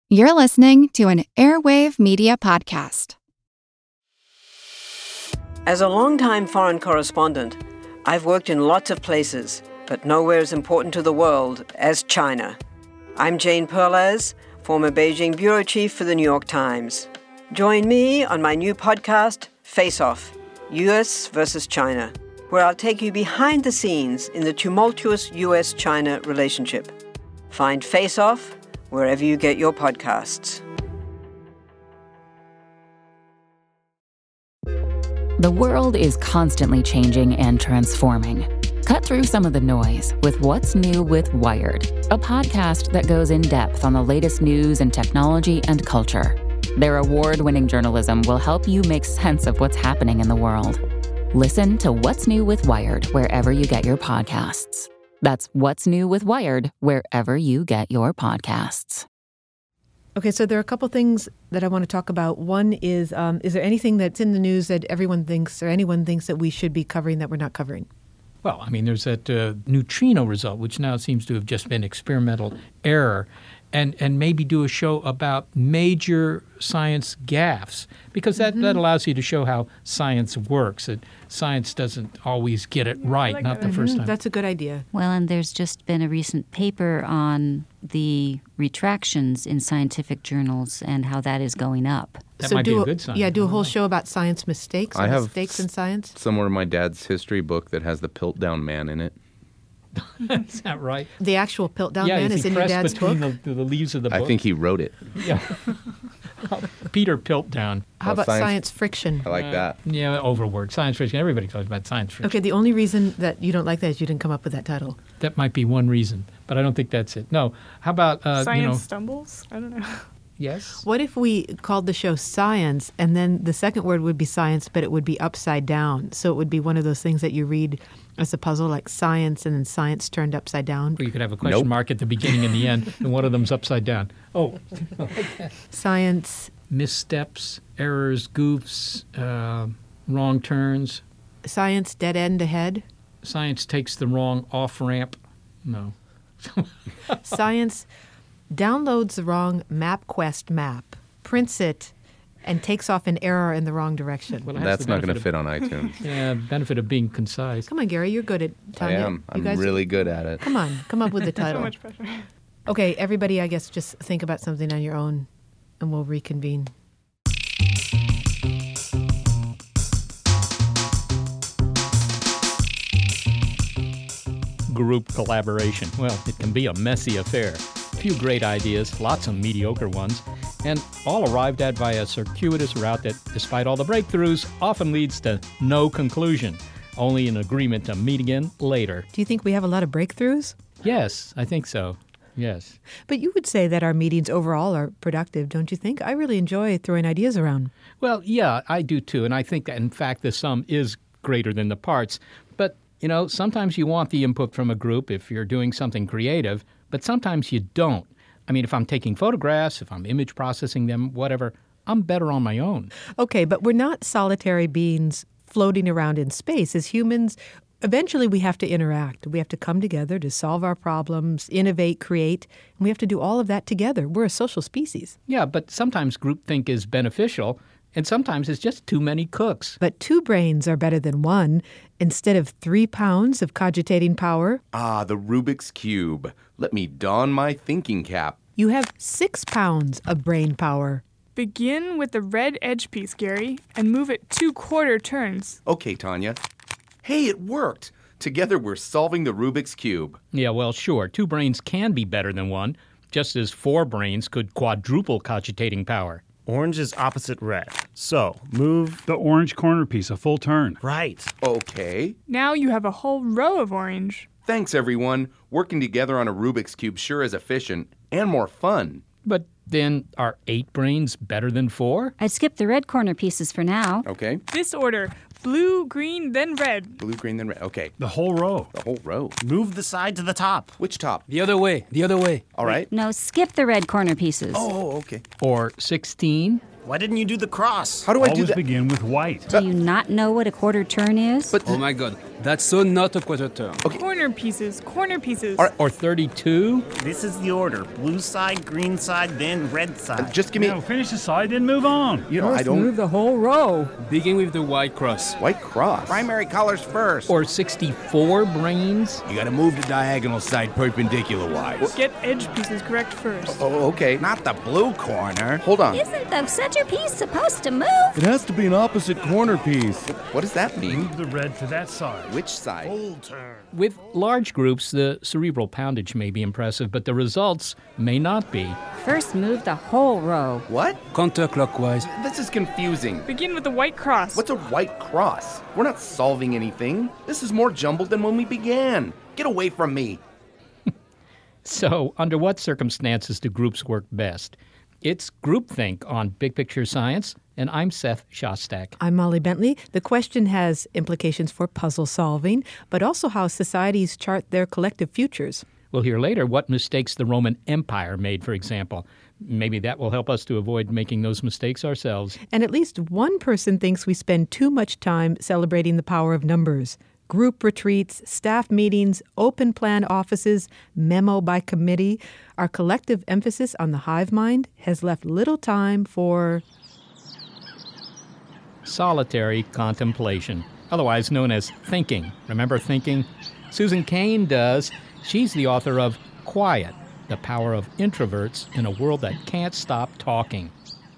You're listening to an Airwave Media Podcast. As a longtime foreign correspondent, I've worked in lots of places, but nowhere as important to the world as China. I'm Jane Perlez, former Beijing bureau chief for the New York Times. Join me on my new podcast, Face Off, U.S. versus China, where I'll take you behind the scenes in the tumultuous U.S.-China relationship. Find Face Off wherever you get your podcasts. The world is constantly changing and transforming. Cut through some of the noise with What's New with Wired, a podcast that goes in depth on the latest news and technology and culture. Their award-winning journalism will help you make sense of what's happening in the world. Listen to What's New with Wired wherever you get your podcasts. That's What's New with Wired wherever you get your podcasts. Okay, so there are a couple things that I want to talk about. One is there anything that's in the news that everyone thinks or anyone thinks that we should be covering that we're not covering? Well, I mean, there's that neutrino result, which now seems to have just been experimental error, and maybe do a show about major science gaffes, because that allows you to show how science works. That science doesn't always get it right, like not the first time. That's a good idea. Well, and there's just been a recent paper on the retractions in scientific journals and how that is going up. That might be a good sign. Yeah, do a whole show about science mistakes. I have mistakes in science. Somewhere in my dad's history book that has the Piltdown Man in it. Is that right? The actual Piltdown Man is in your dad's book? Yeah, between the leaves of the book. I think he wrote it. Yeah. Peter Piltdown. How about science friction? I like that. Yeah, overworked. Science friction. Everybody talks about science friction. Okay, the only reason that you don't like that is you didn't come up with that title. That might be one reason, but I don't think that's it. No. How about, Science stumbles? I don't know. Yes. What if we called the show Science, and then the second word would be science, but it would be upside down? So it would be one of those things that you read as a puzzle, like science, and then science turned upside down. Or you could have a question mark at the beginning and the end, and one of them's upside down. Oh. Science. Missteps, errors, goofs, wrong turns. Science, dead end ahead. Science takes the wrong off-ramp. No. Science downloads the wrong MapQuest map, prints it, and takes off an error in the wrong direction. Well, that's not going to fit on iTunes. Yeah, benefit of being concise. Come on, Gary, you're good at telling it. I am. I'm really good at it. Come on, come up with the title. So much pressure. Okay, everybody, I guess just think about something on your own, and we'll reconvene. Group collaboration. Well, it can be a messy affair. A few great ideas, lots of mediocre ones, and all arrived at by a circuitous route that, despite all the breakthroughs, often leads to no conclusion, only an agreement to meet again later. Do you think we have a lot of breakthroughs? Yes, I think so. Yes. But you would say that our meetings overall are productive, don't you think? I really enjoy throwing ideas around. Well, yeah, I do too, and I think that, in fact, the sum is greater than the parts. But, sometimes you want the input from a group if you're doing something creative, but sometimes you don't. I mean, if I'm taking photographs, if I'm image processing them, whatever, I'm better on my own. Okay, but we're not solitary beings floating around in space. As humans, eventually we have to interact. We have to come together to solve our problems, innovate, create, and we have to do all of that together. We're a social species. Yeah, but sometimes groupthink is beneficial, and sometimes it's just too many cooks. But 2 brains are better than 1. Instead of 3 pounds of cogitating power. Ah, the Rubik's Cube. Let me don my thinking cap. You have 6 pounds of brain power. Begin with the red edge piece, Gary, and move it 2 quarter turns. Okay, Tanya. Hey, it worked. Together we're solving the Rubik's Cube. Yeah, well, sure. 2 brains can be better than 1, just as 4 brains could quadruple cogitating power. Orange is opposite red. So, move the orange corner piece a full turn. Right. Okay. Now you have a whole row of orange. Thanks, everyone. Working together on a Rubik's Cube sure is efficient and more fun. But then are 8 brains better than 4? I'd skip the red corner pieces for now. Okay. This order. Blue, green, then red. Blue, green, then red. Okay. The whole row. The whole row. Move the side to the top. Which top? The other way. The other way. All right. No, skip the red corner pieces. Oh, okay. Or 16? Why didn't you do the cross? How do I do Always that? begin with white. Do you not know what a quarter turn is? But Oh my god, that's so not a quarter turn. Corner pieces, corner pieces. Or 32? This is the order. Blue side, green side, then red side. just give me... Now finish the side, then move on. You know, I don't... the whole row. Begin with the white cross. White cross. Primary colors first. Or 64 brains? You gotta move the diagonal side perpendicular-wise. Get edge pieces correct first. Oh, okay. Not the blue corner. Hold on. Isn't the centerpiece supposed to move? It has to be an opposite corner piece. What does that mean? Move the red to that side. Which side? Full turn. With large groups, the cerebral poundage may be impressive, but the results may not be. First, move the whole row. What? Counterclockwise. This is confusing. Begin with the white cross. What's a white cross? We're not solving anything. This is more jumbled than when we began. Get away from me. So, under what circumstances do groups work best? It's Groupthink on Big Picture Science, and I'm Seth Shostak. I'm Molly Bentley. The question has implications for puzzle solving, but also how societies chart their collective futures. We'll hear later what mistakes the Roman Empire made, for example. Maybe that will help us to avoid making those mistakes ourselves. And at least one person thinks we spend too much time celebrating the power of numbers. Group retreats, staff meetings, open plan offices, memo by committee. Our collective emphasis on the hive mind has left little time for Solitary contemplation, otherwise known as thinking. Remember thinking? Susan Cain does. She's the author of Quiet, the Power of Introverts in a World That Can't Stop Talking.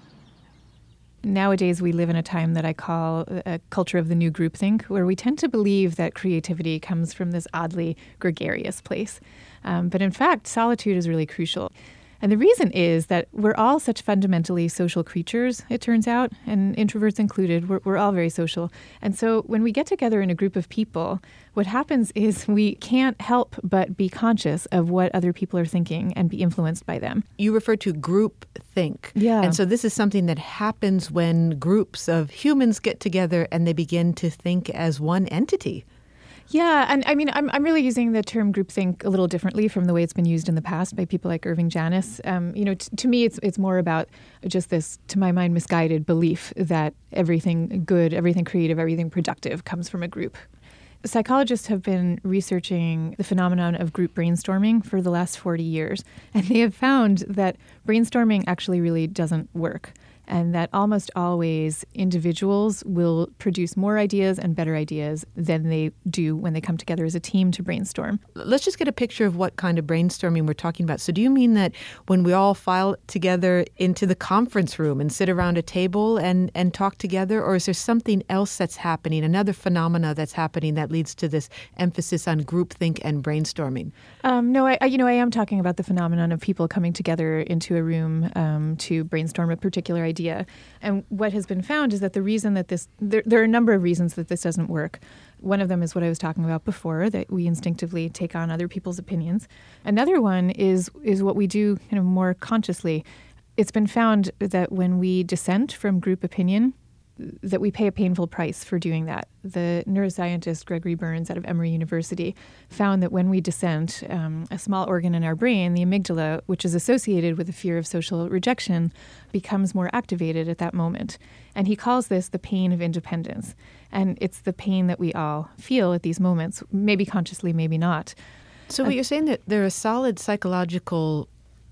Nowadays, we live in a time that I call a culture of the new groupthink, where we tend to believe that creativity comes from this oddly gregarious place. But in fact, solitude is really crucial. And the reason is that we're all such fundamentally social creatures, it turns out, and introverts included. We're all very social. And so when we get together in a group of people, what happens is we can't help but be conscious of what other people are thinking and be influenced by them. You refer to group think. Yeah. And so this is something that happens when groups of humans get together and they begin to think as one entity. Yeah, and I mean, I'm really using the term groupthink a little differently from the way it's been used in the past by people like Irving Janis. To me, it's more about just this, to my mind, misguided belief that everything good, everything creative, everything productive comes from a group. Psychologists have been researching the phenomenon of group brainstorming for the last 40 years, and they have found that brainstorming actually really doesn't work, and that almost always individuals will produce more ideas and better ideas than they do when they come together as a team to brainstorm. Let's just get a picture of what kind of brainstorming we're talking about. So do you mean that when we all file together into the conference room and sit around a table and talk together, or is there something else that's happening, another phenomena that's happening that leads to this emphasis on groupthink and brainstorming? No, I am talking about the phenomenon of people coming together into a room to brainstorm a particular idea. And what has been found is that the reason that there are a number of reasons that this doesn't work. One of them is what I was talking about before, that we instinctively take on other people's opinions. Another one is what we do kind of more consciously. It's been found that when we dissent from group opinion, that we pay a painful price for doing that. The neuroscientist Gregory Burns out of Emory University found that when we dissent, a small organ in our brain, the amygdala, which is associated with the fear of social rejection, becomes more activated at that moment. And he calls this the pain of independence. And it's the pain that we all feel at these moments, maybe consciously, maybe not. So what you're saying that there are solid psychological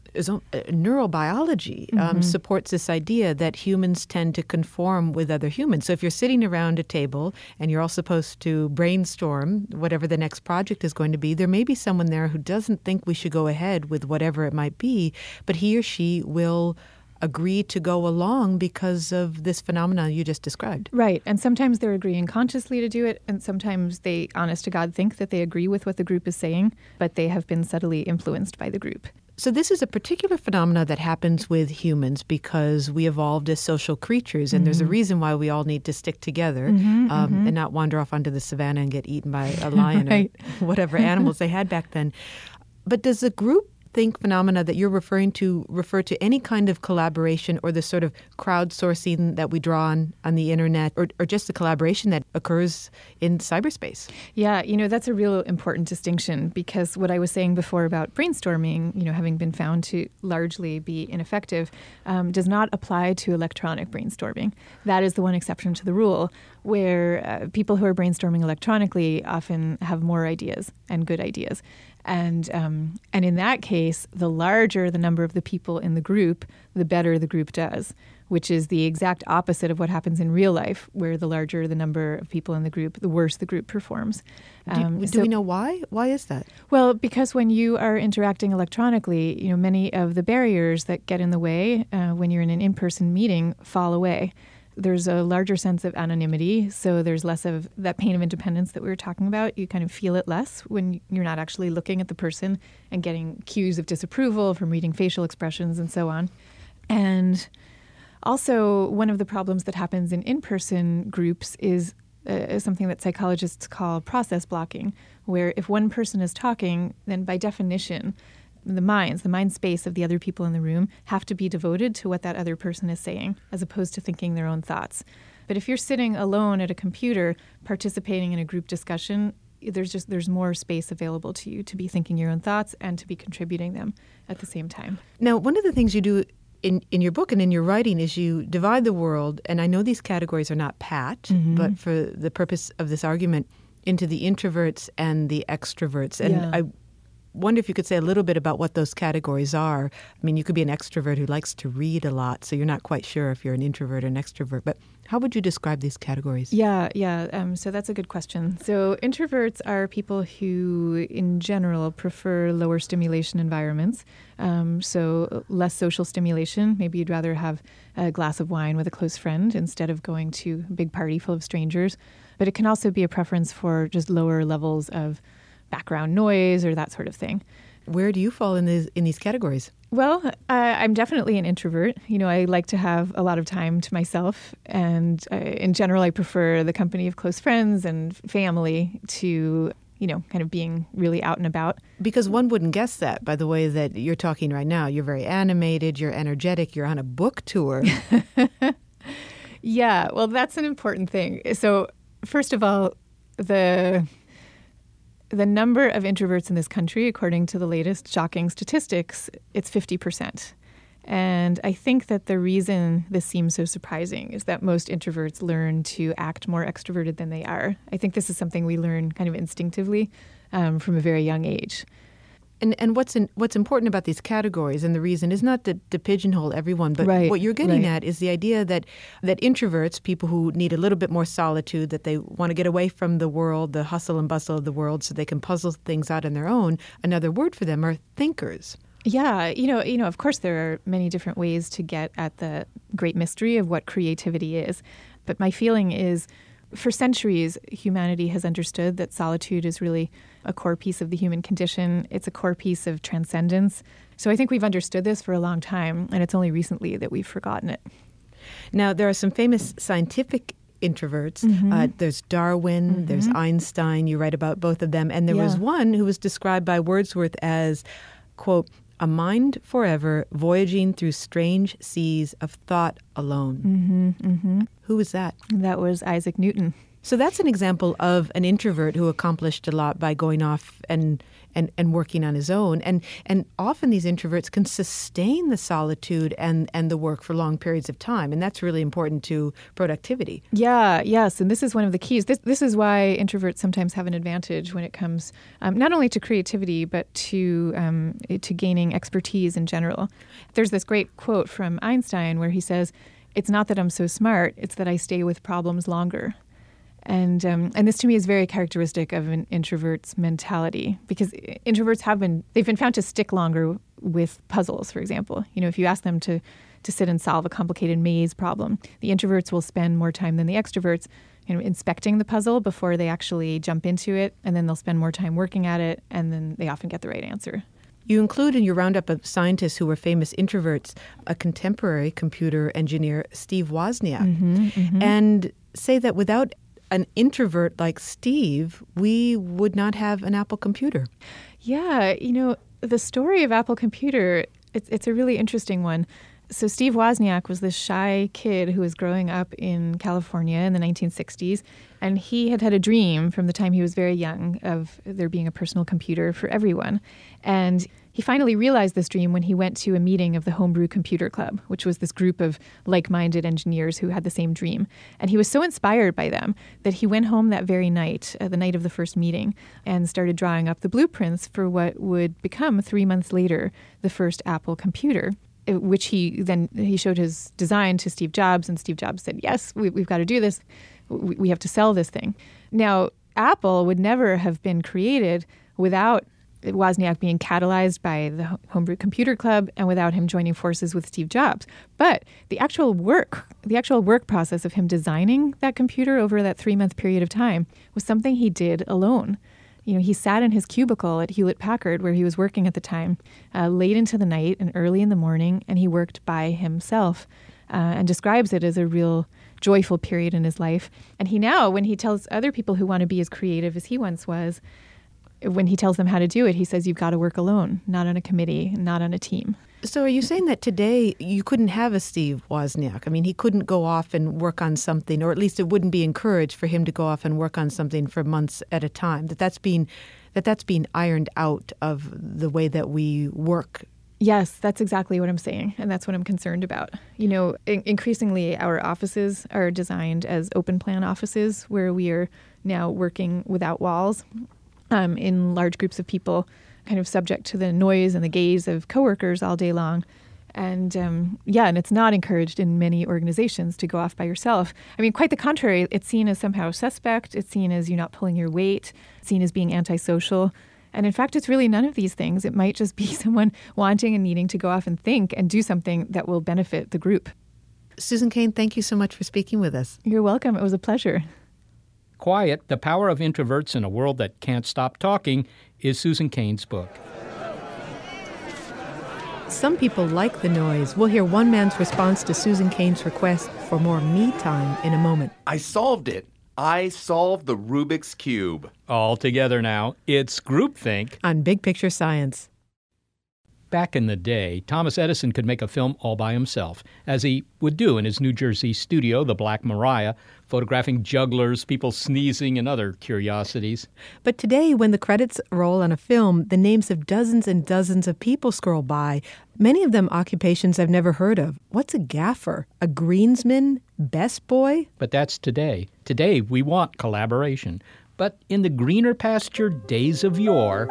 neurobiology supports this idea that humans tend to conform with other humans. So if you're sitting around a table and you're all supposed to brainstorm whatever the next project is going to be, there may be someone there who doesn't think we should go ahead with whatever it might be, but he or she will agree to go along because of this phenomenon you just described. Right. And sometimes they're agreeing consciously to do it, and sometimes they, honest to God, think that they agree with what the group is saying, but they have been subtly influenced by the group. So this is a particular phenomena that happens with humans because we evolved as social creatures, and there's a reason why we all need to stick together and not wander off onto the savannah and get eaten by a lion or whatever animals they had back then. But does the group think phenomena that you're referring to refer to any kind of collaboration or the sort of crowdsourcing that we draw on the internet or just the collaboration that occurs in cyberspace? Yeah, that's a real important distinction because what I was saying before about brainstorming, having been found to largely be ineffective, does not apply to electronic brainstorming. That is the one exception to the rule where people who are brainstorming electronically often have more ideas and good ideas. And in that case, the larger the number of the people in the group, the better the group does, which is the exact opposite of what happens in real life, where the larger the number of people in the group, the worse the group performs. Do we know why? Why is that? Well, because when you are interacting electronically, many of the barriers that get in the way when you're in an in-person meeting fall away. There's a larger sense of anonymity, so there's less of that pain of independence that we were talking about. You kind of feel it less when you're not actually looking at the person and getting cues of disapproval from reading facial expressions and so on. And also, one of the problems that happens in in-person groups is something that psychologists call process blocking, where if one person is talking, then by definition, the mind space of the other people in the room have to be devoted to what that other person is saying, as opposed to thinking their own thoughts. But if you're sitting alone at a computer participating in a group discussion, there's more space available to you to be thinking your own thoughts and to be contributing them at the same time. Now, one of the things you do in your book and in your writing is you divide the world, and I know these categories are not pat, but for the purpose of this argument, into the introverts and the extroverts. And I wonder if you could say a little bit about what those categories are. I mean, you could be an extrovert who likes to read a lot, so you're not quite sure if you're an introvert or an extrovert. But how would you describe these categories? Yeah. So that's a good question. So introverts are people who, in general, prefer lower stimulation environments. So less social stimulation. Maybe you'd rather have a glass of wine with a close friend instead of going to a big party full of strangers. But it can also be a preference for just lower levels of background noise or that sort of thing. Where do you fall in these categories? Well, I'm definitely an introvert. I like to have a lot of time to myself. And in general, I prefer the company of close friends and family to, kind of being really out and about. Because one wouldn't guess that by the way that you're talking right now. You're very animated, you're energetic, you're on a book tour. Yeah, well, that's an important thing. So first of all, the number of introverts in this country, according to the latest shocking statistics, it's 50%. And I think that the reason this seems so surprising is that most introverts learn to act more extroverted than they are. I think this is something we learn kind of instinctively from a very young age. And what's important about these categories, and the reason is not to pigeonhole everyone, but what you're getting at is the idea that introverts, people who need a little bit more solitude, that they want to get away from the world, the hustle and bustle of the world, so they can puzzle things out on their own. Another word for them are thinkers. Yeah, of course there are many different ways to get at the great mystery of what creativity is. But my feeling is, for centuries, humanity has understood that solitude is really a core piece of the human condition. It's a core piece of transcendence. So I think we've understood this for a long time, and it's only recently that we've forgotten it. Now, there are some famous scientific introverts. There's Darwin, there's Einstein. You write about both of them. And there was one who was described by Wordsworth as, quote, a mind forever voyaging through strange seas of thought alone. Who was that? That was Isaac Newton. So that's an example of an introvert who accomplished a lot by going off and working on his own. And often these introverts can sustain the solitude and the work for long periods of time. And that's really important to productivity. Yes. And this is one of the keys. This is why introverts sometimes have an advantage when it comes not only to creativity, but to gaining expertise in general. There's this great quote from Einstein where he says, "It's not that I'm so smart, it's that I stay with problems longer." And this to me is very characteristic of an introvert's mentality, because introverts they've been found to stick longer with puzzles, for example. If you ask them to sit and solve a complicated maze problem, the introverts will spend more time than the extroverts inspecting the puzzle before they actually jump into it, and then they'll spend more time working at it, and then they often get the right answer. You include in your roundup of scientists who were famous introverts a contemporary computer engineer, Steve Wozniak, and say that without an introvert like Steve, we would not have an Apple computer. Yeah, The story of Apple Computer, it's a really interesting one. So Steve Wozniak was this shy kid who was growing up in California in the 1960s, and he had a dream from the time he was very young of there being a personal computer for everyone. And he finally realized this dream when he went to a meeting of the Homebrew Computer Club, which was this group of like-minded engineers who had the same dream. And he was so inspired by them that he went home that very night, the night of the first meeting, and started drawing up the blueprints for what would become 3 months later the first Apple computer, which he showed his design to Steve Jobs, and Steve Jobs said, yes, we've got to do this. We have to sell this thing. Now, Apple would never have been created without Wozniak being catalyzed by the Homebrew Computer Club and without him joining forces with Steve Jobs. But the actual work process of him designing that computer over that 3-month period of time was something he did alone. You know, he sat in his cubicle at Hewlett-Packard, where he was working at the time, late into the night and early in the morning, and he worked by himself and describes it as a real joyful period in his life. And he now, when he tells other people who want to be as creative as he once was, when he tells them how to do it, he says, you've got to work alone, not on a committee, not on a team. So are you saying that today you couldn't have a Steve Wozniak? I mean, he couldn't go off and work on something, or at least it wouldn't be encouraged for him to go off and work on something for months at a time, that's being ironed out of the way that we work. Yes, that's exactly what I'm saying, and that's what I'm concerned about. You know, increasingly our offices are designed as open plan offices where we are now working without walls in large groups of people, kind of subject to the noise and the gaze of coworkers all day long. And and it's not encouraged in many organizations to go off by yourself. I mean, quite the contrary. It's seen as somehow suspect. It's seen as you not pulling your weight. It's seen as being antisocial. And in fact, it's really none of these things. It might just be someone wanting and needing to go off and think and do something that will benefit the group. Susan Cain, thank you so much for speaking with us. You're welcome. It was a pleasure. Quiet, The Power of Introverts in a World That Can't Stop Talking is Susan Cain's book. Some people like the noise. We'll hear one man's response to Susan Cain's request for more me time in a moment. I solved it. I solved the Rubik's Cube. All together now, it's Groupthink on Big Picture Science. Back in the day, Thomas Edison could make a film all by himself, as he would do in his New Jersey studio, the Black Maria, photographing jugglers, people sneezing, and other curiosities. But today, when the credits roll on a film, the names of dozens and dozens of people scroll by, many of them occupations I've never heard of. What's a gaffer? A greensman? Best boy? But that's today. Today, we want collaboration. But in the greener pasture days of yore,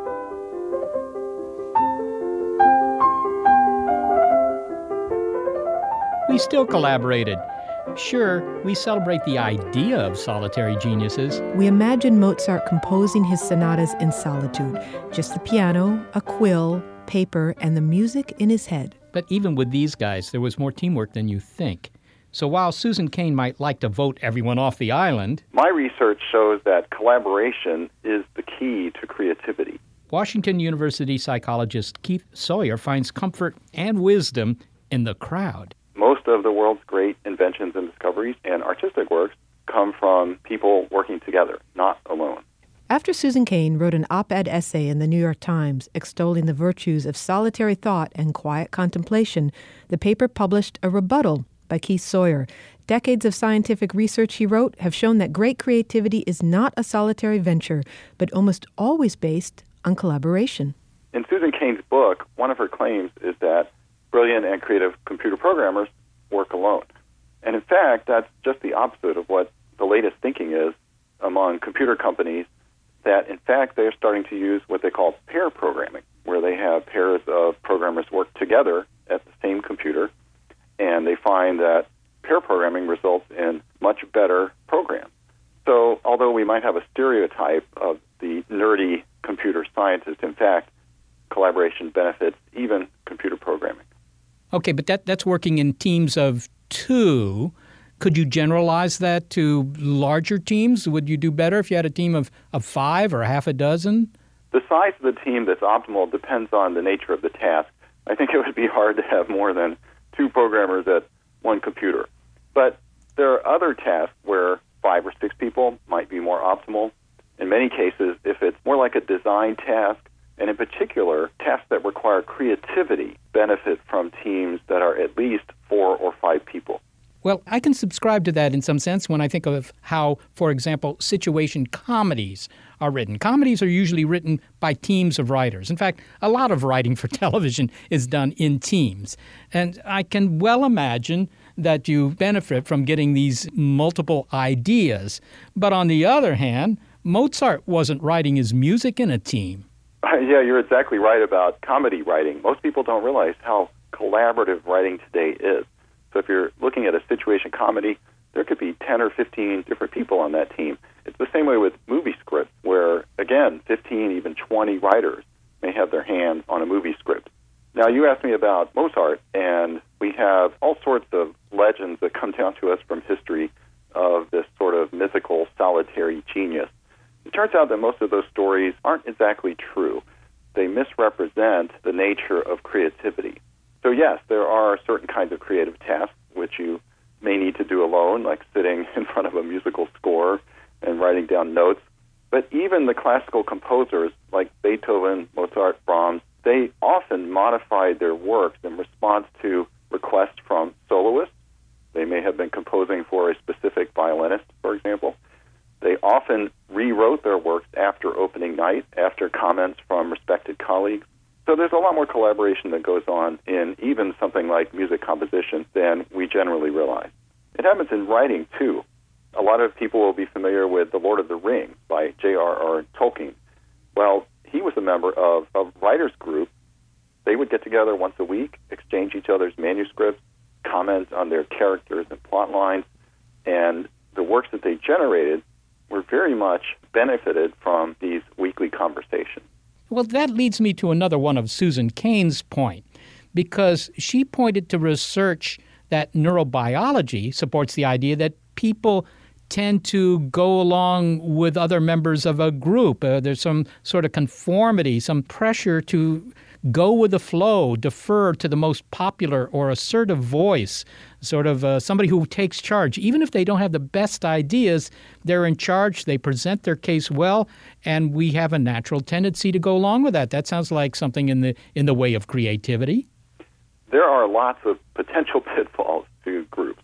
we still collaborated. Sure, we celebrate the idea of solitary geniuses. We imagine Mozart composing his sonatas in solitude. Just the piano, a quill, paper, and the music in his head. But even with these guys, there was more teamwork than you think. So while Susan Cain might like to vote everyone off the island, my research shows that collaboration is the key to creativity. Washington University psychologist Keith Sawyer finds comfort and wisdom in the crowd. Most of the world's great inventions and discoveries and artistic works come from people working together, not alone. After Susan Cain wrote an op-ed essay in the New York Times extolling the virtues of solitary thought and quiet contemplation, the paper published a rebuttal by Keith Sawyer. Decades of scientific research, he wrote, have shown that great creativity is not a solitary venture, but almost always based on collaboration. In Susan Cain's book, one of her claims is that brilliant and creative computer programmers work alone. And in fact, that's just the opposite of what the latest thinking is among computer companies, that in fact they're starting to use what they call pair programming, where they have pairs of programmers work together at the same computer, and they find that pair programming results in much better programs. So although we might have a stereotype of the nerdy computer scientist, in fact, collaboration benefits even computer programming. Okay, but that's working in teams of two. Could you generalize that to larger teams? Would you do better if you had a team of 5 or half a dozen? The size of the team that's optimal depends on the nature of the task. I think it would be hard to have more than 2 programmers at one computer. But there are other tasks where 5 or 6 people might be more optimal. In many cases, if it's more like a design task And in particular, tasks that require creativity benefit from teams that are at least 4 or 5 people. Well, I can subscribe to that in some sense when I think of how, for example, situation comedies are written. Comedies are usually written by teams of writers. In fact, a lot of writing for television is done in teams. And I can well imagine that you benefit from getting these multiple ideas. But on the other hand, Mozart wasn't writing his music in a team. Yeah, you're exactly right about comedy writing. Most people don't realize how collaborative writing today is. So if you're looking at a situation comedy, there could be 10 or 15 different people on that team. It's the same way with movie scripts, where, again, 15, even 20 writers may have their hands on a movie script. Now, you asked me about Mozart, and we have all sorts of legends that come down to us from history of this sort of mythical, solitary genius. It turns out that most of those stories aren't exactly true. They misrepresent the nature of creativity. So yes, there are certain kinds of creative tasks which you may need to do alone, like sitting in front of a musical score and writing down notes. But even the classical composers like Beethoven, Mozart, Brahms, they often modified their works in response to requests from soloists. They may have been composing for a specific violinist, for example. They often rewrote their works after opening night, after comments from respected colleagues. So there's a lot more collaboration that goes on in even something like music composition than we generally realize. It happens in writing, too. A lot of people will be familiar with The Lord of the Rings by J.R.R. Tolkien. Well, he was a member of a writers group. They would get together once a week, exchange each other's manuscripts, comment on their characters and plot lines, and the works that they generated were very much benefited from these weekly conversations. Well, that leads me to another one of Susan Cain's point, because she pointed to research that neurobiology supports the idea that people tend to go along with other members of a group. There's some sort of conformity, some pressure to go with the flow, defer to the most popular or assertive voice, sort of somebody who takes charge. Even if they don't have the best ideas, they're in charge, they present their case well, and we have a natural tendency to go along with that. That sounds like something in the way of creativity. There are lots of potential pitfalls to groups,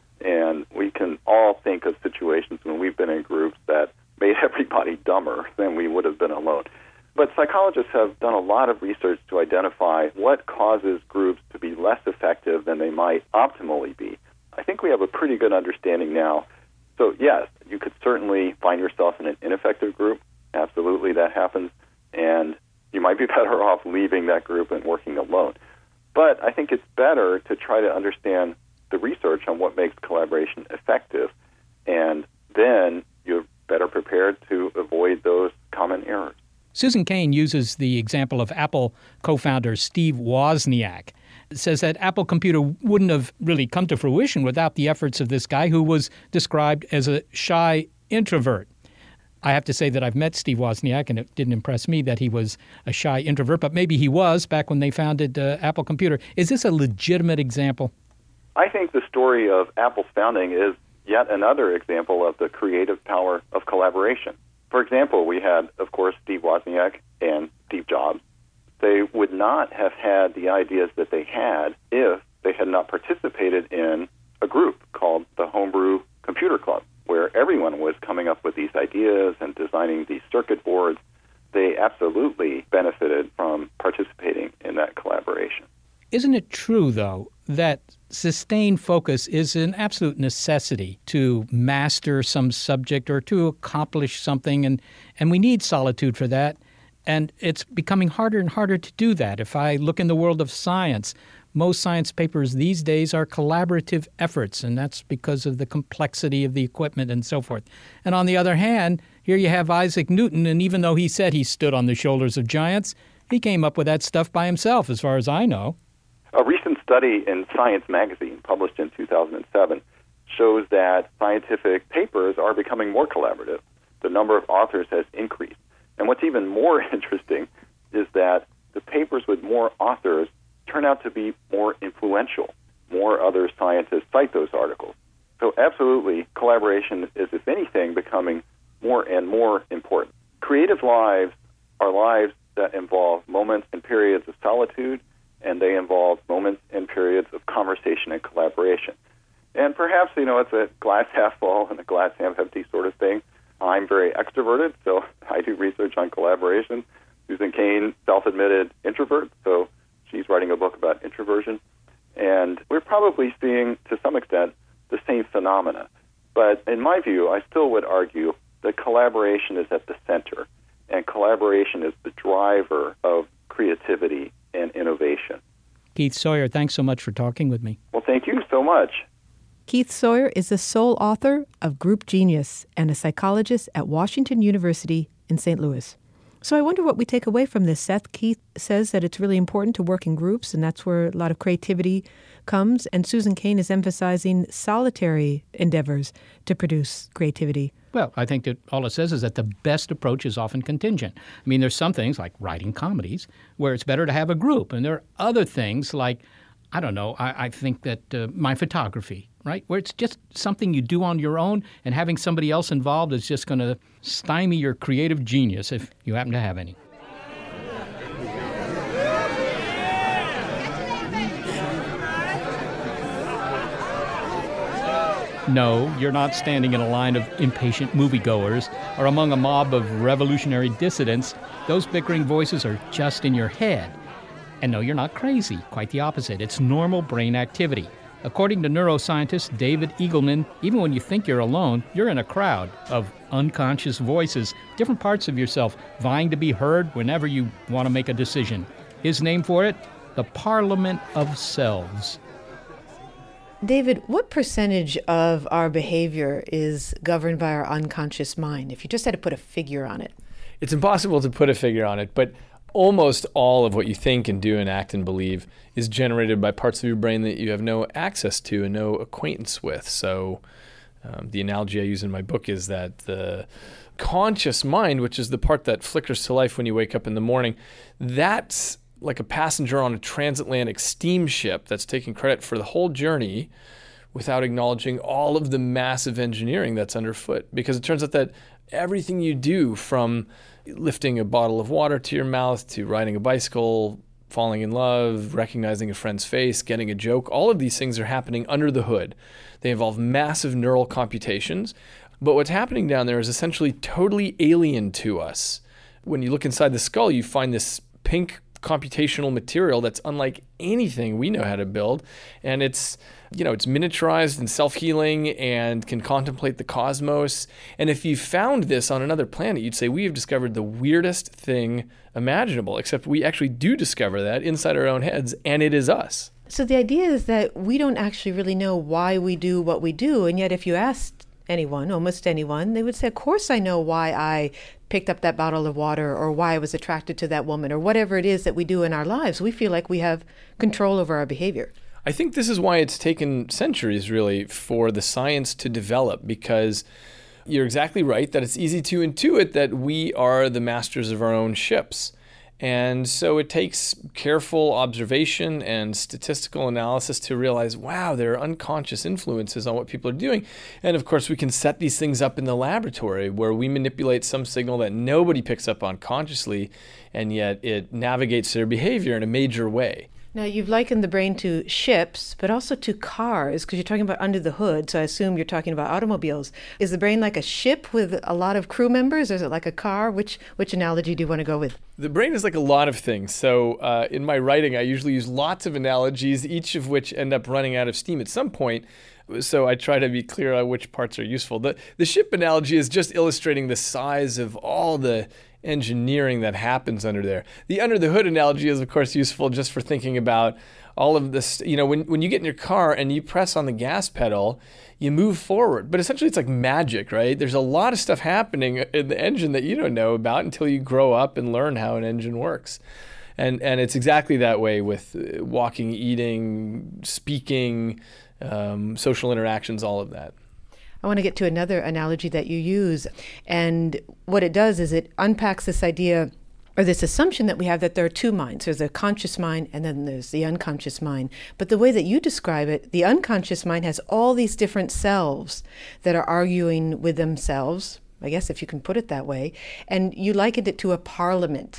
and we can all think of situations when we've been in groups that made everybody dumber than we would have been alone. But psychologists have done a lot of research to identify what causes groups to be less effective than they might optimally be. I think we have a pretty good understanding now. So yes, you could certainly find yourself in an ineffective group. Absolutely, that happens. And you might be better off leaving that group and working alone. But I think it's better to try to understand the research on what makes collaboration effective, and then you're better prepared to avoid those common errors. Susan Cain uses the example of Apple co-founder Steve Wozniak. It says that Apple Computer wouldn't have really come to fruition without the efforts of this guy who was described as a shy introvert. I have to say that I've met Steve Wozniak, and it didn't impress me that he was a shy introvert, but maybe he was back when they founded Apple Computer. Is this a legitimate example? I think the story of Apple's founding is yet another example of the creative power of collaboration. For example, we had, of course, Steve Wozniak and Steve Jobs. They would not have had the ideas that they had if they had not participated in a group called the Homebrew Computer Club, where everyone was coming up with these ideas and designing these circuit boards. They absolutely benefited from participating in that collaboration. Isn't it true, though, that sustained focus is an absolute necessity to master some subject or to accomplish something, and we need solitude for that, and it's becoming harder and harder to do that. If I look in the world of science, most science papers these days are collaborative efforts, and that's because of the complexity of the equipment and so forth. And on the other hand, here you have Isaac Newton, and even though he said he stood on the shoulders of giants, he came up with that stuff by himself, as far as I know. A recent study in Science magazine, published in 2007, shows that scientific papers are becoming more collaborative. The number of authors has increased. And what's even more interesting is that the papers with more authors turn out to be more influential. More other scientists cite those articles. So absolutely, collaboration is, if anything, becoming more and more important. Creative lives are lives that involve moments and periods of solitude, and they involve moments and periods of conversation and collaboration. And perhaps, it's a glass half full and a glass half empty sort of thing. I'm very extroverted, so I do research on collaboration. Susan Cain, self-admitted introvert, so she's writing a book about introversion. And we're probably seeing, to some extent, the same phenomena. But in my view, I still would argue that collaboration is at the center, and collaboration is the driver of creativity and innovation. Keith Sawyer, thanks so much for talking with me. Well, thank you so much. Keith Sawyer is the sole author of Group Genius and a psychologist at Washington University in St. Louis. So I wonder what we take away from this, Seth. Keith says that it's really important to work in groups, and that's where a lot of creativity comes. And Susan Cain is emphasizing solitary endeavors to produce creativity. Well, I think that all it says is that the best approach is often contingent. I mean, there's some things like writing comedies where it's better to have a group. And there are other things like, I think that my photography, right, where it's just something you do on your own, and having somebody else involved is just going to stymie your creative genius if you happen to have any. No, you're not standing in a line of impatient moviegoers or among a mob of revolutionary dissidents. Those bickering voices are just in your head. And no, you're not crazy. Quite the opposite. It's normal brain activity. According to neuroscientist David Eagleman, even when you think you're alone, you're in a crowd of unconscious voices, different parts of yourself vying to be heard whenever you want to make a decision. His name for it? The Parliament of Selves. David, what percentage of our behavior is governed by our unconscious mind, if you just had to put a figure on it? It's impossible to put a figure on it, but almost all of what you think and do and act and believe is generated by parts of your brain that you have no access to and no acquaintance with. So the analogy I use in my book is that the conscious mind, which is the part that flickers to life when you wake up in the morning, that's like a passenger on a transatlantic steamship that's taking credit for the whole journey without acknowledging all of the massive engineering that's underfoot. Because it turns out that everything you do, from lifting a bottle of water to your mouth, to riding a bicycle, falling in love, recognizing a friend's face, getting a joke, all of these things are happening under the hood. They involve massive neural computations. But what's happening down there is essentially totally alien to us. When you look inside the skull, you find this pink computational material that's unlike anything we know how to build. And it's miniaturized and self-healing and can contemplate the cosmos. And if you found this on another planet, you'd say, we have discovered the weirdest thing imaginable, except we actually do discover that inside our own heads, and it is us. So the idea is that we don't actually really know why we do what we do. And yet if you asked anyone, almost anyone, they would say, of course I know why I picked up that bottle of water, or why I was attracted to that woman, or whatever it is that we do in our lives. We feel like we have control over our behavior. I think this is why it's taken centuries, really, for the science to develop, because you're exactly right that it's easy to intuit that we are the masters of our own ships. And so it takes careful observation and statistical analysis to realize, wow, there are unconscious influences on what people are doing. And of course, we can set these things up in the laboratory where we manipulate some signal that nobody picks up on consciously, and yet it navigates their behavior in a major way. Now, you've likened the brain to ships, but also to cars, because you're talking about under the hood, so I assume you're talking about automobiles. Is the brain like a ship with a lot of crew members, or is it like a car? Which analogy do you want to go with? The brain is like a lot of things. So in my writing, I usually use lots of analogies, each of which end up running out of steam at some point. So I try to be clear on which parts are useful. The ship analogy is just illustrating the size of all the engineering that happens under there. The under the hood analogy is, of course, useful just for thinking about all of this. When you get in your car and you press on the gas pedal, you move forward. But essentially, it's like magic, right? There's a lot of stuff happening in the engine that you don't know about until you grow up and learn how an engine works. And it's exactly that way with walking, eating, speaking, social interactions, all of that. I want to get to another analogy that you use. And what it does is it unpacks this idea, or this assumption that we have, that there are two minds. There's a conscious mind and then there's the unconscious mind. But the way that you describe it, the unconscious mind has all these different selves that are arguing with themselves, I guess if you can put it that way. And you likened it to a parliament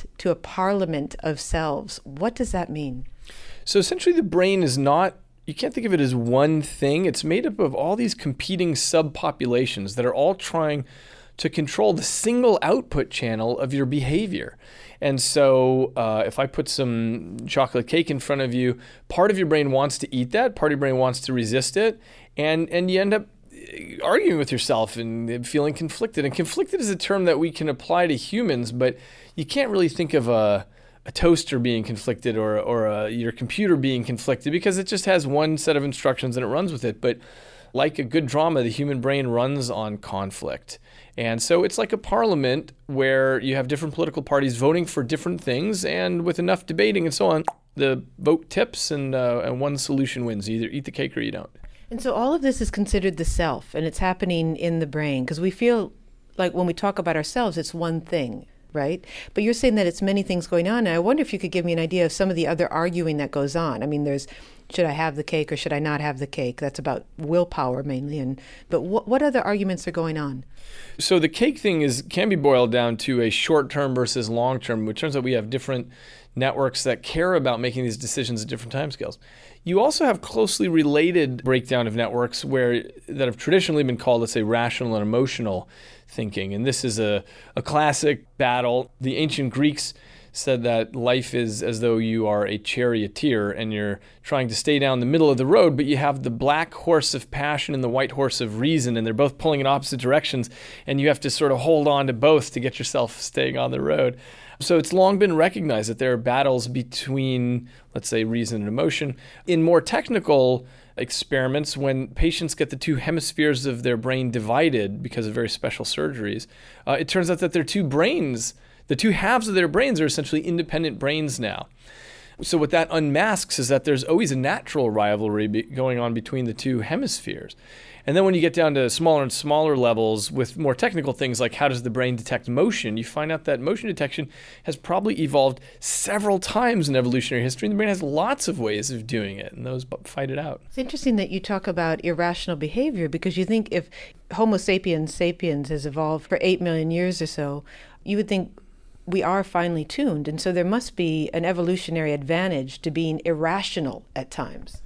of selves. What does that mean? So essentially the brain is not, you can't think of it as one thing. It's made up of all these competing subpopulations that are all trying to control the single output channel of your behavior. And so if I put some chocolate cake in front of you, part of your brain wants to eat that, part of your brain wants to resist it, and you end up arguing with yourself and feeling conflicted. And conflicted is a term that we can apply to humans, but you can't really think of a toaster being conflicted or your computer being conflicted because it just has one set of instructions and it runs with it. But like a good drama, the human brain runs on conflict. And so it's like a parliament where you have different political parties voting for different things, and with enough debating and so on, the vote tips and one solution wins. You either eat the cake or you don't. And so all of this is considered the self, and it's happening in the brain, because we feel like when we talk about ourselves, it's one thing, right? But you're saying that it's many things going on, and I wonder if you could give me an idea of some of the other arguing that goes on. I mean, there's, should I have the cake or should I not have the cake? That's about willpower mainly. But what other arguments are going on? So the cake thing can be boiled down to a short-term versus long-term, which turns out we have different networks that care about making these decisions at different timescales. You also have closely related breakdown of networks that have traditionally been called, let's say, rational and emotional thinking. And this is a classic battle. The ancient Greeks said that life is as though you are a charioteer and you're trying to stay down the middle of the road, but you have the black horse of passion and the white horse of reason, and they're both pulling in opposite directions, and you have to sort of hold on to both to get yourself staying on the road. So it's long been recognized that there are battles between, let's say, reason and emotion. In more technical experiments, when patients get the two hemispheres of their brain divided because of very special surgeries, it turns out that their two brains, the two halves of their brains, are essentially independent brains now. So what that unmasks is that there's always a natural rivalry going on between the two hemispheres. And then when you get down to smaller and smaller levels with more technical things like how does the brain detect motion, you find out that motion detection has probably evolved several times in evolutionary history, and the brain has lots of ways of doing it, and those fight it out. It's interesting that you talk about irrational behavior, because you think if Homo sapiens sapiens has evolved for 8 million years or so, you would think we are finely tuned, and so there must be an evolutionary advantage to being irrational at times.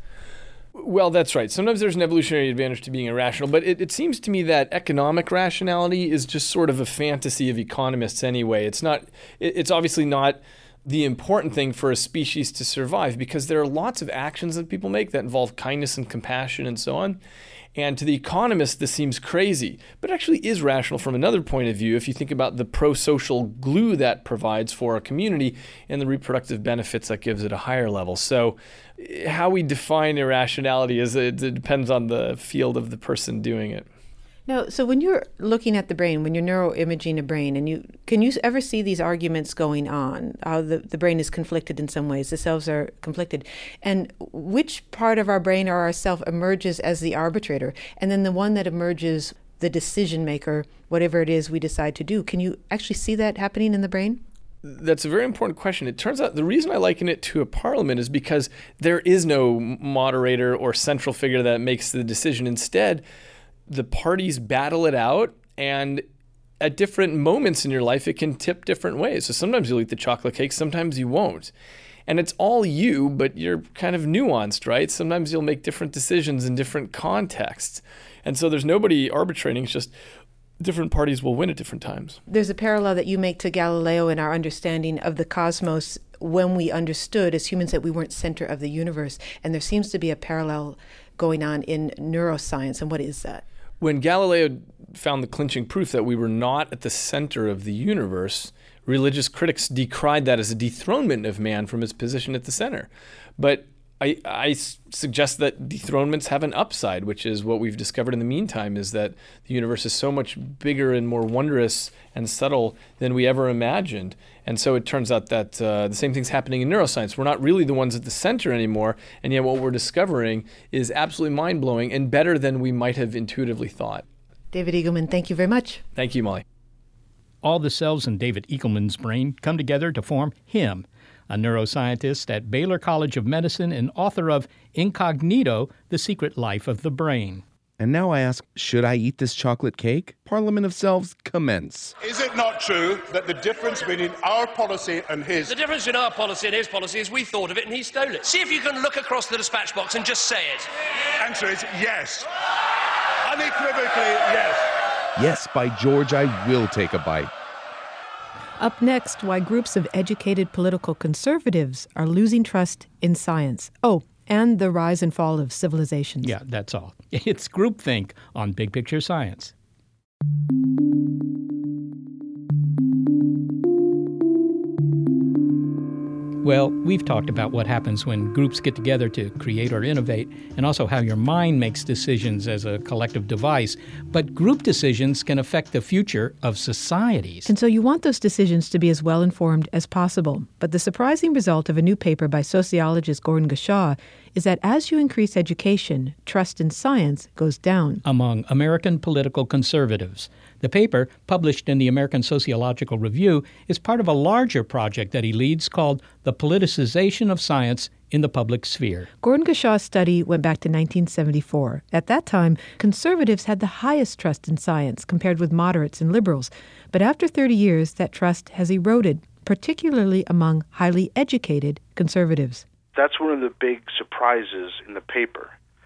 Well, that's right. Sometimes there's an evolutionary advantage to being irrational, but it seems to me that economic rationality is just sort of a fantasy of economists anyway. It's obviously not the important thing for a species to survive, because there are lots of actions that people make that involve kindness and compassion and so on. And to the economist, this seems crazy, but actually is rational from another point of view if you think about the pro-social glue that provides for a community and the reproductive benefits that gives it a higher level. So how we define irrationality it depends on the field of the person doing it. Now, so when you're looking at the brain, when you're neuroimaging a brain, and can you ever see these arguments going on? How the brain is conflicted in some ways, the cells are conflicted, and which part of our brain or our self emerges as the arbitrator, and then the one that emerges the decision maker, whatever it is we decide to do. Can you actually see that happening in the brain? That's a very important question. It turns out the reason I liken it to a parliament is because there is no moderator or central figure that makes the decision. Instead, the parties battle it out, and at different moments in your life, it can tip different ways. So sometimes you'll eat the chocolate cake, sometimes you won't. And it's all you, but you're kind of nuanced, right? Sometimes you'll make different decisions in different contexts. And so there's nobody arbitrating, it's just different parties will win at different times. There's a parallel that you make to Galileo in our understanding of the cosmos when we understood as humans that we weren't center of the universe. And there seems to be a parallel going on in neuroscience. And what is that? When Galileo found the clinching proof that we were not at the center of the universe, religious critics decried that as a dethronement of man from his position at the center. But I suggest that dethronements have an upside, which is what we've discovered in the meantime, is that the universe is so much bigger and more wondrous and subtle than we ever imagined. And so it turns out that the same thing's happening in neuroscience. We're not really the ones at the center anymore, and yet what we're discovering is absolutely mind-blowing and better than we might have intuitively thought. David Eagleman, thank you very much. Thank you, Molly. All the cells in David Eagleman's brain come together to form him, a neuroscientist at Baylor College of Medicine and author of Incognito, The Secret Life of the Brain. And now I ask, should I eat this chocolate cake? Parliament of Selves, commence. Is it not true that the difference between our policy and his... The difference in our policy and his policy is we thought of it and he stole it. See if you can look across the dispatch box and just say it. Answer is yes. Unequivocally, yes. Yes, by George, I will take a bite. Up next, why groups of educated political conservatives are losing trust in science. Oh, and the rise and fall of civilizations. Yeah, that's all. It's Groupthink on Big Picture Science. Well, we've talked about what happens when groups get together to create or innovate, and also how your mind makes decisions as a collective device. But group decisions can affect the future of societies. And so you want those decisions to be as well informed as possible. But the surprising result of a new paper by sociologist Gordon Gushaw is that as you increase education, trust in science goes down. Among American political conservatives. The paper, published in the American Sociological Review, is part of a larger project that he leads called The Politicization of Science in the Public Sphere. Gordon Gushaw's study went back to 1974. At that time, conservatives had the highest trust in science compared with moderates and liberals. But after 30 years, that trust has eroded, particularly among highly educated conservatives. That's one of the big surprises in the paper.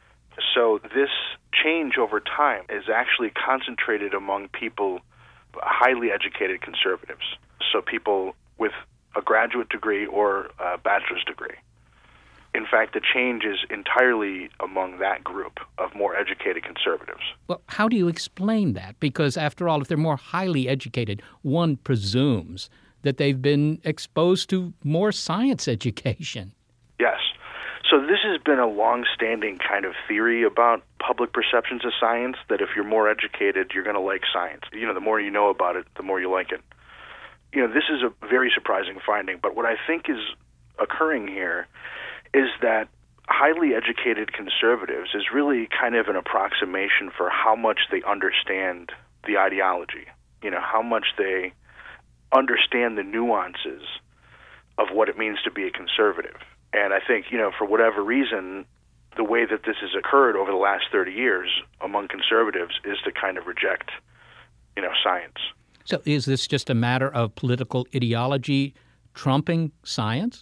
So this change over time is actually concentrated among people, highly educated conservatives. So people with a graduate degree or a bachelor's degree. In fact, the change is entirely among that group of more educated conservatives. Well, how do you explain that? Because after all, if they're more highly educated, one presumes that they've been exposed to more science education. Yes. So this has been a long-standing kind of theory about public perceptions of science, that if you're more educated, you're going to like science. You know, the more you know about it, the more you like it. You know, this is a very surprising finding, but what I think is occurring here is that highly educated conservatives is really kind of an approximation for how much they understand the ideology, you know, how much they understand the nuances of what it means to be a conservative. And I think, you know, for whatever reason, the way that this has occurred over the last 30 years among conservatives is to kind of reject, you know, science. So is this just a matter of political ideology trumping science?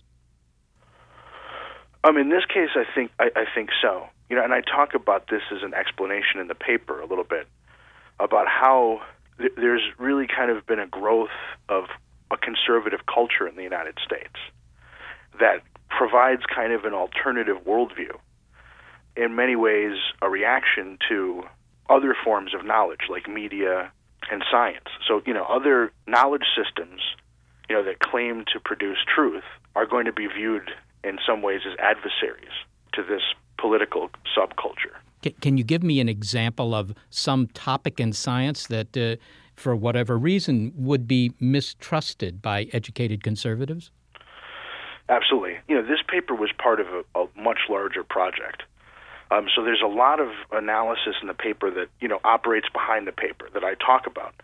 In this case, I think so. You know, and I talk about this as an explanation in the paper a little bit about how there's really kind of been a growth of a conservative culture in the United States that provides kind of an alternative worldview, in many ways a reaction to other forms of knowledge like media and science. So, you know, other knowledge systems, you know, that claim to produce truth are going to be viewed in some ways as adversaries to this political subculture. Can you give me an example of some topic in science that, for whatever reason, would be mistrusted by educated conservatives? Absolutely. You know, this paper was part of a much larger project. So there's a lot of analysis in the paper that, you know, operates behind the paper that I talk about.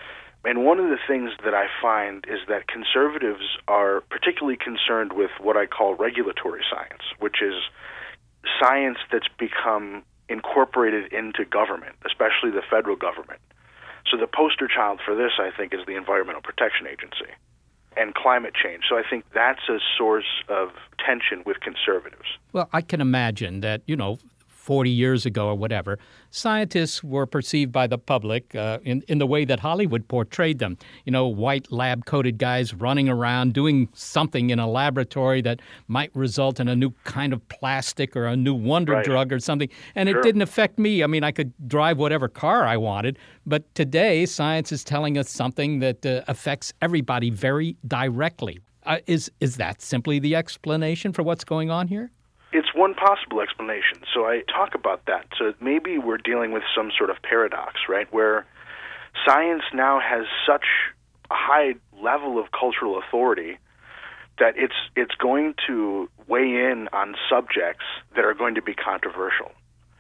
And one of the things that I find is that conservatives are particularly concerned with what I call regulatory science, which is science that's become incorporated into government, especially the federal government. So the poster child for this, I think, is the Environmental Protection Agency and climate change. So I think that's a source of tension with conservatives. Well, I can imagine that, you know, 40 years ago or whatever, scientists were perceived by the public in the way that Hollywood portrayed them. You know, white lab-coated guys running around doing something in a laboratory that might result in a new kind of plastic or a new wonder drug or something. And it didn't affect me. I mean, I could drive whatever car I wanted. But today, science is telling us something that affects everybody very directly. Is that simply the explanation for what's going on here? It's one possible explanation. So I talk about that. So maybe we're dealing with some sort of paradox, right, where science now has such a high level of cultural authority that it's going to weigh in on subjects that are going to be controversial.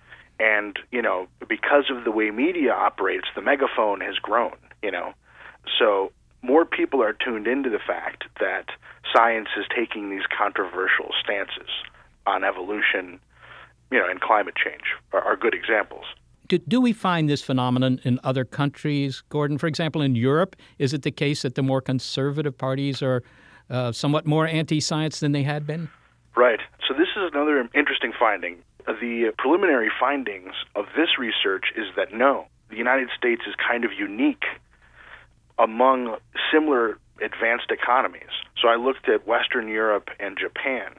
And, you know, because of the way media operates, the megaphone has grown, you know. So more people are tuned into the fact that science is taking these controversial stances on evolution, you know, and climate change are good examples. Do we find this phenomenon in other countries, Gordon? For example, in Europe, is it the case that the more conservative parties are somewhat more anti-science than they had been? Right. So this is another interesting finding. The preliminary findings of this research is that no, the United States is kind of unique among similar advanced economies. So I looked at Western Europe and Japan.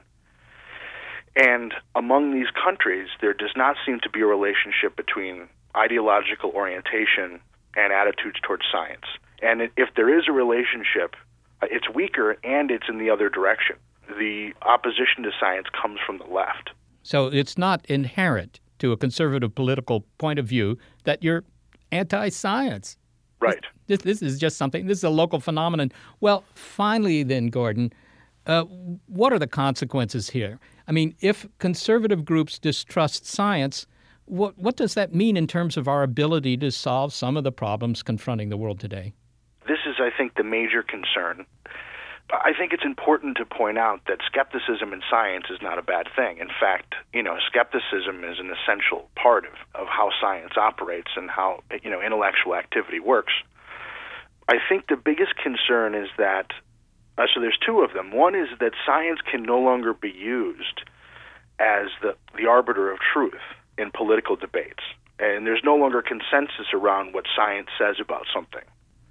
And among these countries, there does not seem to be a relationship between ideological orientation and attitudes towards science. And if there is a relationship, it's weaker and it's in the other direction. The opposition to science comes from the left. So it's not inherent to a conservative political point of view that you're anti-science. Right. This is just something, this is a local phenomenon. Well, finally then, Gordon, what are the consequences here? I mean, if conservative groups distrust science, what does that mean in terms of our ability to solve some of the problems confronting the world today? This is, I think, the major concern. I think it's important to point out that skepticism in science is not a bad thing. In fact, skepticism is an essential part of how science operates and how, intellectual activity works. I think the biggest concern is that, so there's two of them. One is that science can no longer be used as the arbiter of truth in political debates. And there's no longer consensus around what science says about something.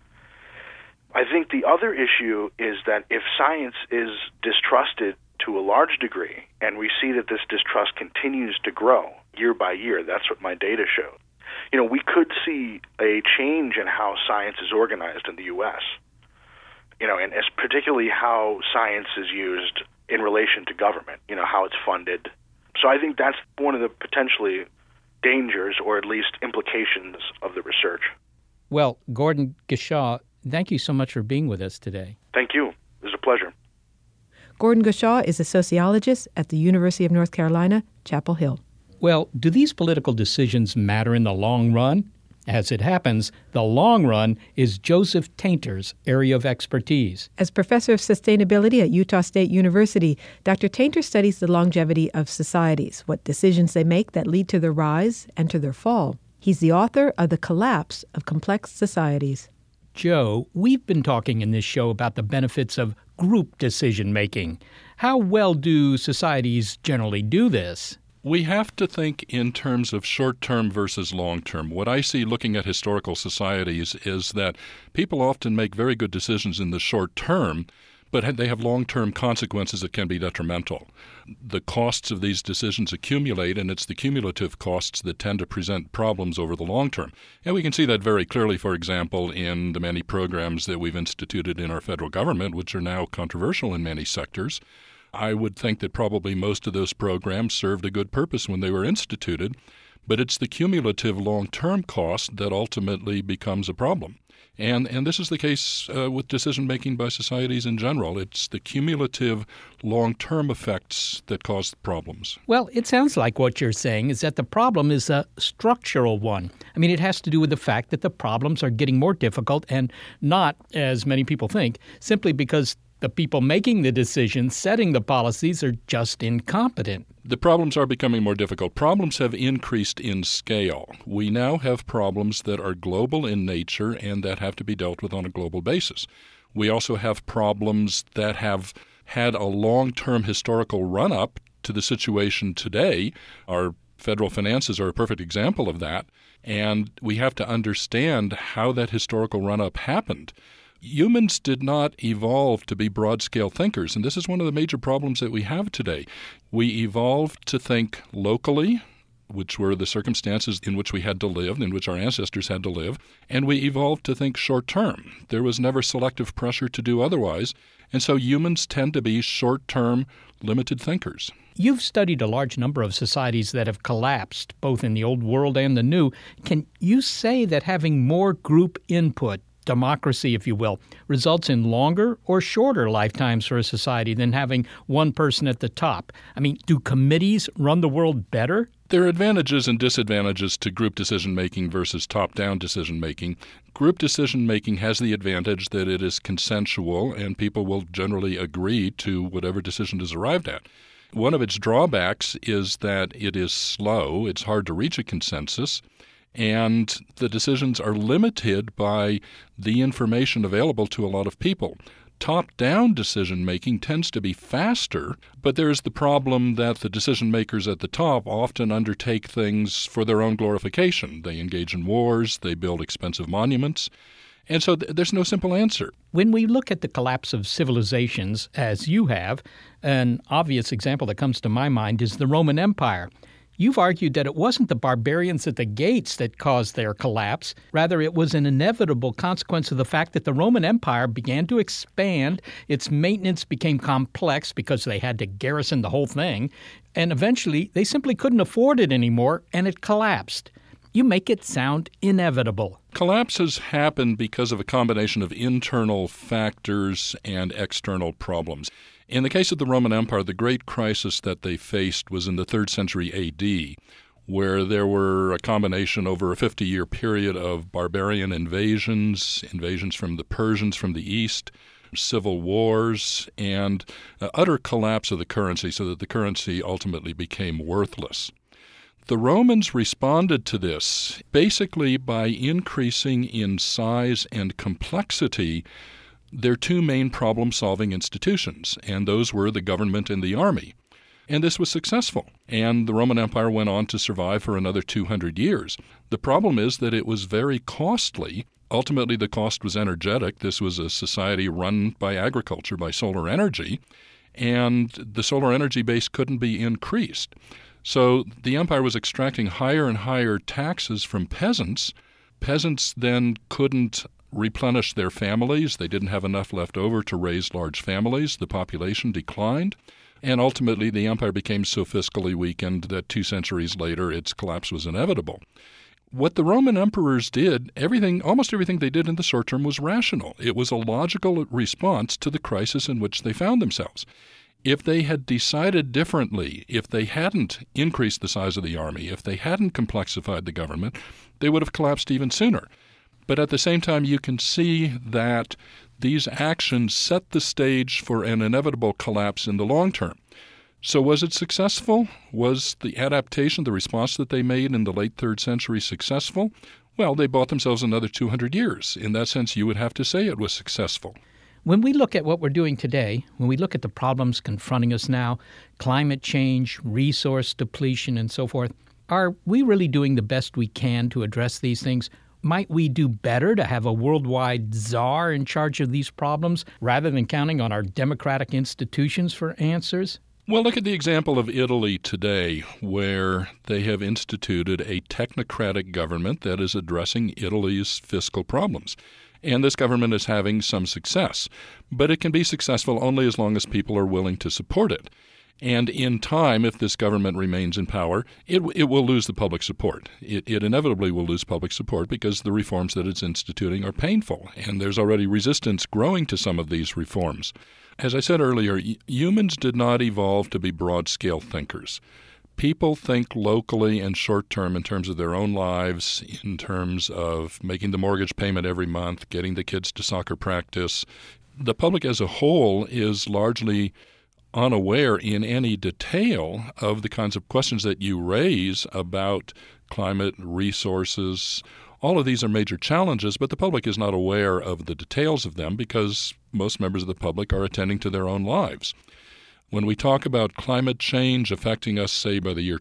I think the other issue is that if science is distrusted to a large degree, and we see that this distrust continues to grow year by year, that's what my data showed, we could see a change in how science is organized in the U.S., and as particularly how science is used in relation to government, how it's funded. So I think that's one of the potentially dangers or at least implications of the research. Well, Gordon Gushaw, thank you so much for being with us today. Thank you. It was a pleasure. Gordon Gushaw is a sociologist at the University of North Carolina, Chapel Hill. Well, do these political decisions matter in the long run? As it happens, the long run is Joseph Tainter's area of expertise. As professor of sustainability at Utah State University, Dr. Tainter studies the longevity of societies, what decisions they make that lead to their rise and to their fall. He's the author of The Collapse of Complex Societies. Joe, we've been talking in this show about the benefits of group decision-making. How well do societies generally do this? We have to think in terms of short-term versus long-term. What I see looking at historical societies is that people often make very good decisions in the short term, but they have long-term consequences that can be detrimental. The costs of these decisions accumulate, and it's the cumulative costs that tend to present problems over the long term. And we can see that very clearly, for example, in the many programs that we've instituted in our federal government, which are now controversial in many sectors. I would think that probably most of those programs served a good purpose when they were instituted, but it's the cumulative long-term cost that ultimately becomes a problem. And this is the case with decision-making by societies in general. It's the cumulative long-term effects that cause problems. Well, it sounds like what you're saying is that the problem is a structural one. I mean, it has to do with the fact that the problems are getting more difficult and not, as many people think, simply because the people making the decisions, setting the policies, are just incompetent. The problems are becoming more difficult. Problems have increased in scale. We now have problems that are global in nature and that have to be dealt with on a global basis. We also have problems that have had a long-term historical run-up to the situation today. Our federal finances are a perfect example of that, and we have to understand how that historical run-up happened. Humans did not evolve to be broad-scale thinkers, and this is one of the major problems that we have today. We evolved to think locally, which were the circumstances in which we had to live, in which our ancestors had to live, and we evolved to think short-term. There was never selective pressure to do otherwise, and so humans tend to be short-term, limited thinkers. You've studied a large number of societies that have collapsed, both in the old world and the new. Can you say that having more group input, democracy, if you will, results in longer or shorter lifetimes for a society than having one person at the top? I mean, do committees run the world better? There are advantages and disadvantages to group decision-making versus top-down decision-making. Group decision-making has the advantage that it is consensual and people will generally agree to whatever decision is arrived at. One of its drawbacks is that it is slow. It's hard to reach a consensus. And the decisions are limited by the information available to a lot of people. Top-down decision-making tends to be faster, but there's the problem that the decision-makers at the top often undertake things for their own glorification. They engage in wars, they build expensive monuments, and so there's no simple answer. When we look at the collapse of civilizations, as you have, an obvious example that comes to my mind is the Roman Empire. You've argued that it wasn't the barbarians at the gates that caused their collapse. Rather, it was an inevitable consequence of the fact that the Roman Empire began to expand. Its maintenance became complex because they had to garrison the whole thing. And eventually, they simply couldn't afford it anymore, and it collapsed. You make it sound inevitable. Collapse has happened because of a combination of internal factors and external problems. In the case of the Roman Empire, the great crisis that they faced was in the 3rd century A.D., where there were a combination over a 50-year period of barbarian invasions from the Persians from the east, civil wars, and utter collapse of the currency so that the currency ultimately became worthless. The Romans responded to this basically by increasing in size and complexity their two main problem-solving institutions, and those were the government and the army. And this was successful, and the Roman Empire went on to survive for another 200 years. The problem is that it was very costly. Ultimately, the cost was energetic. This was a society run by agriculture, by solar energy, and the solar energy base couldn't be increased. So the empire was extracting higher and higher taxes from peasants. Peasants then couldn't replenish their families. They didn't have enough left over to raise large families. The population declined. And ultimately, the empire became so fiscally weakened that 2 centuries later, its collapse was inevitable. What the Roman emperors did, almost everything they did in the short term was rational. It was a logical response to the crisis in which they found themselves. If they had decided differently, if they hadn't increased the size of the army, if they hadn't complexified the government, they would have collapsed even sooner. But at the same time, you can see that these actions set the stage for an inevitable collapse in the long term. So was it successful? Was the adaptation, the response that they made in the late 3rd century successful? Well, they bought themselves another 200 years. In that sense, you would have to say it was successful. When we look at what we're doing today, when we look at the problems confronting us now, climate change, resource depletion, and so forth, are we really doing the best we can to address these things? Might we do better to have a worldwide czar in charge of these problems rather than counting on our democratic institutions for answers? Well, look at the example of Italy today, where they have instituted a technocratic government that is addressing Italy's fiscal problems. And this government is having some success. But it can be successful only as long as people are willing to support it. And in time, if this government remains in power, it will lose the public support. It inevitably will lose public support because the reforms that it's instituting are painful, and there's already resistance growing to some of these reforms. As I said earlier, humans did not evolve to be broad-scale thinkers. People think locally and short-term in terms of their own lives, in terms of making the mortgage payment every month, getting the kids to soccer practice. The public as a whole is largely unaware in any detail of the kinds of questions that you raise about climate, resources. All of these are major challenges, but the public is not aware of the details of them because most members of the public are attending to their own lives. When we talk about climate change affecting us, say, by the year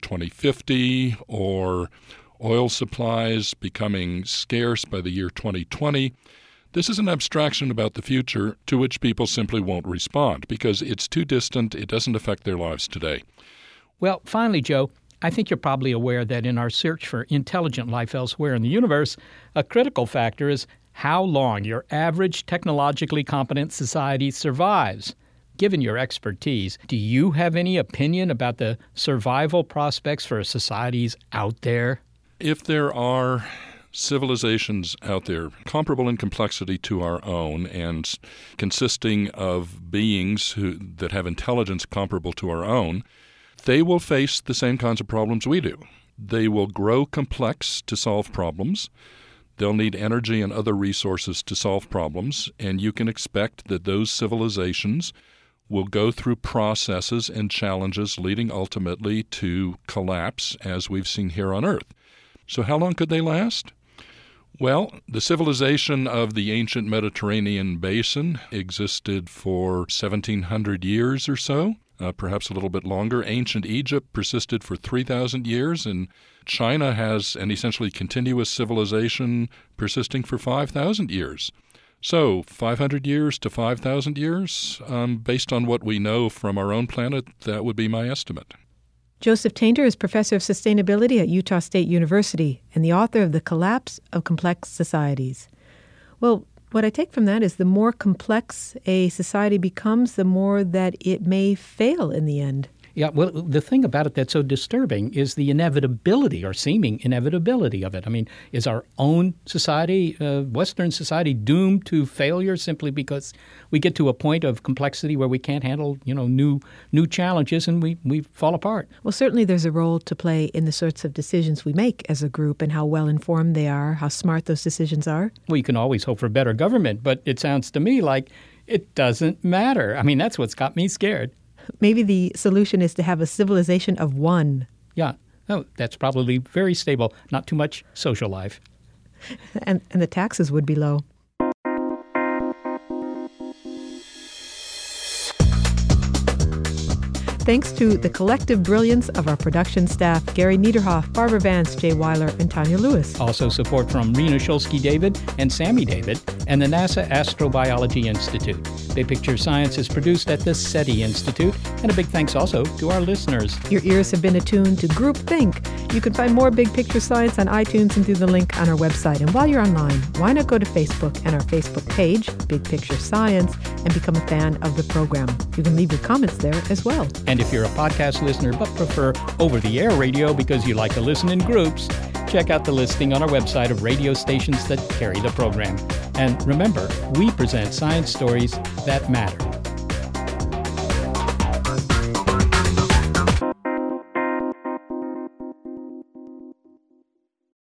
2050, or oil supplies becoming scarce by the year 2020, this is an abstraction about the future to which people simply won't respond because it's too distant, it doesn't affect their lives today. Well, finally, Joe, I think you're probably aware that in our search for intelligent life elsewhere in the universe, a critical factor is how long your average technologically competent society survives. Given your expertise, do you have any opinion about the survival prospects for societies out there? If there are civilizations out there comparable in complexity to our own and consisting of beings that have intelligence comparable to our own, they will face the same kinds of problems we do. They will grow complex to solve problems. They'll need energy and other resources to solve problems, and you can expect that those civilizations will go through processes and challenges leading ultimately to collapse, as we've seen here on Earth. So how long could they last? Well, the civilization of the ancient Mediterranean basin existed for 1,700 years or so, perhaps a little bit longer. Ancient Egypt persisted for 3,000 years, and China has an essentially continuous civilization persisting for 5,000 years. So 500 years to 5,000 years, based on what we know from our own planet, that would be my estimate. Joseph Tainter is professor of sustainability at Utah State University and the author of The Collapse of Complex Societies. Well, what I take from that is the more complex a society becomes, the more that it may fail in the end. Yeah, well, the thing about it that's so disturbing is the inevitability or seeming inevitability of it. I mean, is our own society, Western society, doomed to failure simply because we get to a point of complexity where we can't handle, new challenges and we fall apart? Well, certainly there's a role to play in the sorts of decisions we make as a group and how well-informed they are, how smart those decisions are. Well, you can always hope for better government, but it sounds to me like it doesn't matter. I mean, that's what's got me scared. Maybe the solution is to have a civilization of one. Yeah. Oh, that's probably very stable. Not too much social life. And the taxes would be low. Thanks to the collective brilliance of our production staff, Gary Niederhoff, Barbara Vance, Jay Weiler, and Tanya Lewis. Also support from Rena Shulsky-David and Sammy David and the NASA Astrobiology Institute. Big Picture Science is produced at the SETI Institute. And a big thanks also to our listeners. Your ears have been attuned to Group Think. You can find more Big Picture Science on iTunes and through the link on our website. And while you're online, why not go to Facebook and our Facebook page, Big Picture Science, and become a fan of the program. You can leave your comments there as well. And if you're a podcast listener but prefer over-the-air radio because you like to listen in groups, check out the listing on our website of radio stations that carry the program. And remember, we present science stories that matter.